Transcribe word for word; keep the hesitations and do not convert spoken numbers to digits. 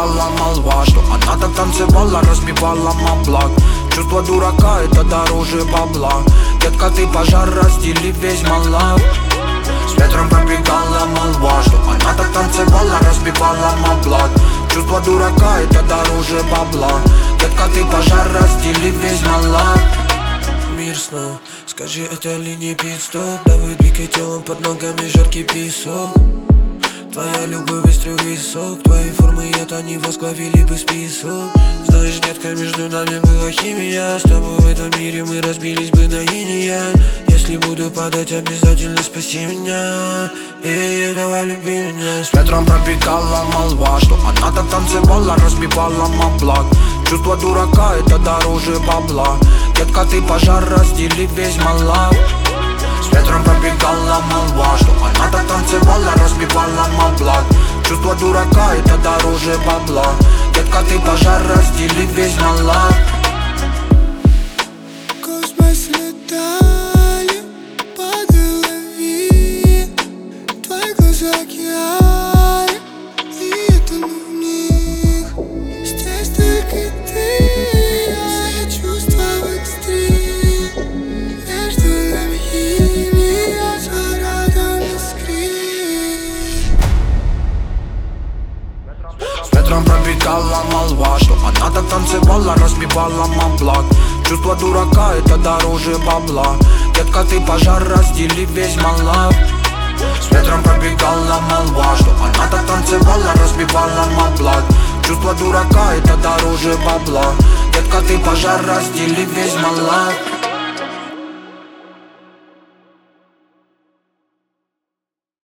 пробегала молва, что она так танцевала, разбивала маблак. Чувство дурака — это дороже бабла. Детка, ты пожар, раздели весь малак. С ветром пробегала молва, что она так танцевала, разбивала маблак. Чувство дурака — это дороже бабла. Детка, ты пожар, раздели весь малак. Мир снов, скажи, это ли не пит-стоп? Давай двигай телом, под ногами жаркий песок. Твоя любовь из трех висок, твои формы это не возглавили бы список. Знаешь, детка, между нами была химия. С тобой в этом мире мы разбились бы на инь и янь. Если буду падать, обязательно спаси меня. Эй, давай люби меня. С ветром пробегала молва, что она так танцевала, разбивала маблак. Чувство дурака — это дороже бабла. Детка, ты пожар, раздели весь малак. С ветром пробегала молва, что она так танцевала, разбивала маблак. Чувство дурака — это дороже бабла. Детка, ты пожар, раздели весь малак. Космос летали по голове, твои глаза океаны, и я тону в них. Здесь только ты, а я чувства в экстрим. Между нами химия, зарядом искрит. С ветром пробегала молва, что она так танцевала, разбивала маблак. Чувство дурака — это дороже бабла. Детка, ты пожар, раздели весь малак. С ветром пробегала молва, что она так танцевала, разбивала маблак. Чувство дурака — это дороже бабла. Детка, ты пожар, раздели весь малак.